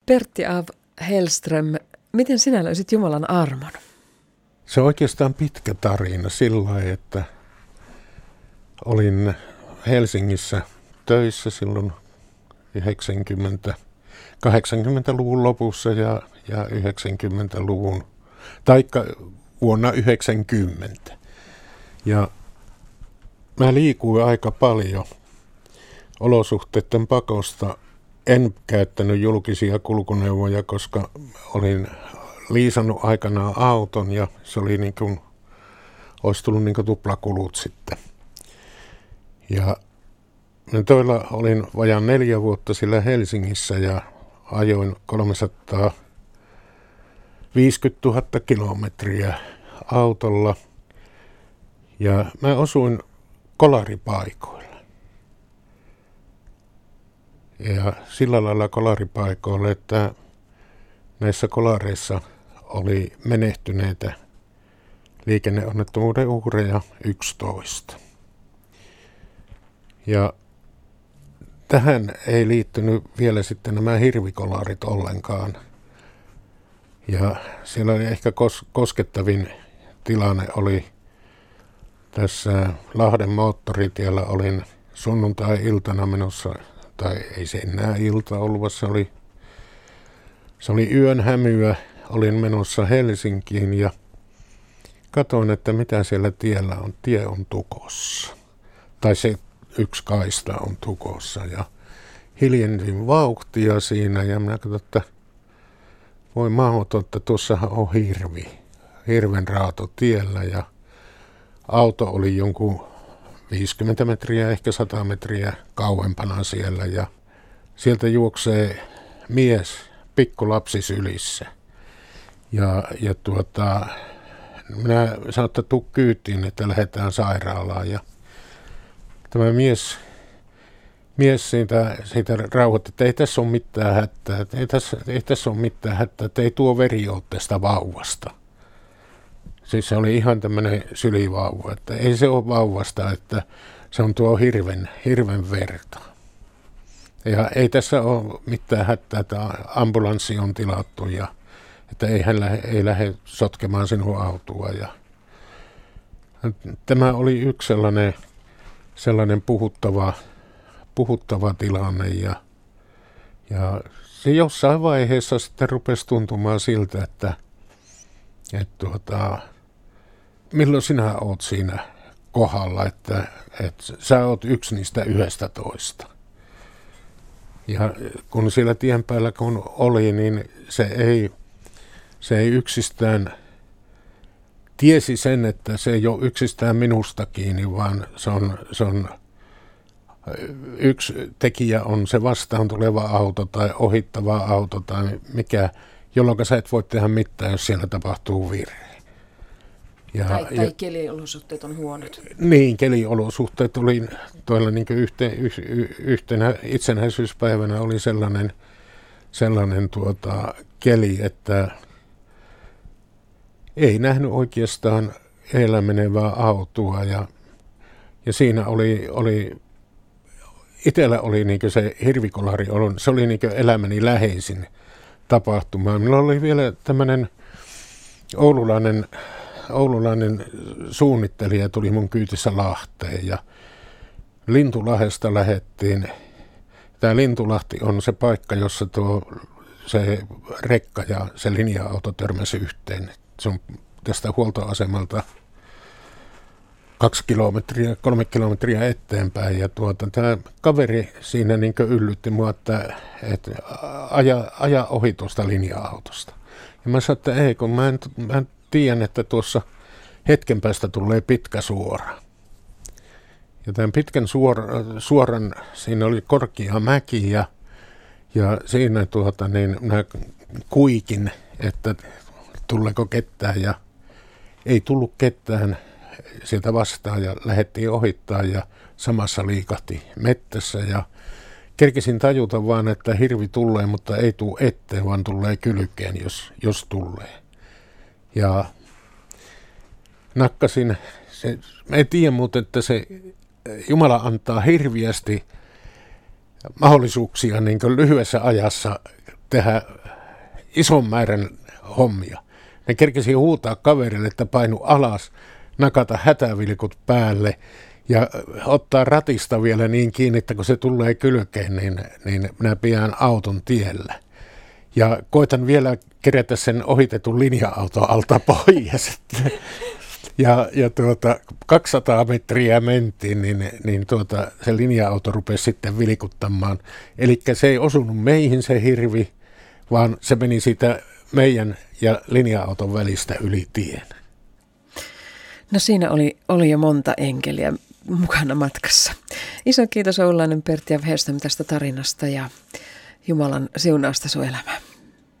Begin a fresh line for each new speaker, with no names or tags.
Pertti Av Hellström, miten sinä löysit Jumalan armon?
Se on oikeastaan pitkä tarina sillä lailla, että olin Helsingissä töissä silloin 80-luvun lopussa ja 90-luvun, taikka vuonna 90. Ja mä liikuin aika paljon olosuhteiden pakosta. En käyttänyt julkisia kulkuneuvoja, koska olin liisannut aikanaan auton ja se oli niin kuin, olisi tullut niin kuin tuplakulut sitten. Ja toilla olin vajaan 4 vuotta sillä Helsingissä ja ajoin 350 000 kilometriä autolla ja mä osuin kolaripaikoille. Ja sillä lailla kolaripaikoille, että näissä kolareissa oli menehtyneitä liikenneonnettomuuden uhreja 11. Ja tähän ei liittynyt vielä sitten nämä hirvikolarit ollenkaan. Ja siellä oli ehkä koskettavin tilanne oli tässä Lahden moottoritiellä. Olin sunnuntai-iltana menossa, tai ei se enää ilta ollut, se oli yön hämyä. Olin menossa Helsinkiin ja katsoin, että mitä siellä tiellä on. Tie on tukossa. Tai se yksi kaista on tukossa ja hiljennyin vauhtia siinä ja minä katsoin, että voi mahdoton, että tuossahan on hirven raato tiellä ja auto oli jonkun 50 metriä, ehkä 100 metriä kauempana siellä ja sieltä juoksee mies, pikkulapsi sylissä. Ja minä sanoin, että tuu kyytiin, että lähdetään sairaalaan ja tämä mies siitä rauhoitti, että ei tässä ole mitään hätää, että ei tuo veri ole tästä vauvasta. Siis se oli ihan tämmöinen sylivauva, että ei se ole vauvasta, että se on tuo hirven verta. Ja ei tässä ole mitään hätää, että ambulanssi on tilattu ja että ei lähde sotkemaan sinun autoa. Ja tämä oli yksi sellainen puhuttava tilanne ja se jossain vaiheessa sitten rupesi tuntumaan siltä, että milloin sinä oot siinä kohdalla, että sä oot yksi niistä 11. Ja kun siellä tien päällä kun oli, niin se ei yksistään tiesi sen, että se ei ole yksistään minusta kiinni, vaan se on yksi tekijä on se vastaan tuleva auto tai ohittava auto tai mikä, jolloin sä et voi tehdä mitään, jos siellä tapahtuu virhe.
Tai keliolosuhteet on huonot.
Niin, keliolosuhteet oli tuolla niin kuin yhtenä itsenäisyyspäivänä oli sellainen keli, että ei nähnyt oikeastaan edellä menevää autoa ja siinä oli itsellä oli niin kuin se hirvikolari, se oli niin kuin elämäni läheisin tapahtuma. Minulla oli vielä tämmöinen oululainen suunnittelija tuli mun kyytissä Lahteen ja Lintulahdesta lähdettiin. Tämä Lintulahti on se paikka, jossa se rekka ja se linja-auto törmäsi yhteen. Se on tästä huoltoasemalta 3 kilometriä eteenpäin. Ja tämä kaveri siinä niin yllytti mua, että aja ohi tuosta linja-autosta. Ja mä sanoin, että ei, kun mä en tiedä, että tuossa hetken päästä tulee pitkä suora. Ja tämän pitkän suoran, siinä oli korkea mäki ja siinä minä kuikin, että tuleeko ketään ja ei tullut ketään sieltä vastaan ja lähdettiin ohittaa ja samassa liikahti mettässä ja kerkesin tajuta vaan, että hirvi tulee, mutta ei tule eteen, vaan tulee kylkeen, jos tulee. Ja nakkasin, en tiedä muuten, että se Jumala antaa hirviästi mahdollisuuksia niin kuin lyhyessä ajassa tehdä ison määrän hommia. Ne kerkesi huutaa kaverille, että painu alas, nakata hätävilkut päälle ja ottaa ratista vielä niin kiinni, että kun se tulee kylkeen, niin minä pidän auton tiellä. Ja koitan vielä kerätä sen ohitetun linja-auton alta pois. Ja 200 metriä mentiin, niin se linja-auto rupesi sitten vilkuttamaan. Eli se ei osunut meihin se hirvi, vaan se meni siitä meidän ja linja-auton välistä yli tien.
No siinä oli jo monta enkeliä mukana matkassa. Iso kiitos Oulainen Pertti af Hellström tästä tarinasta ja Jumalan siunausta sun elämään.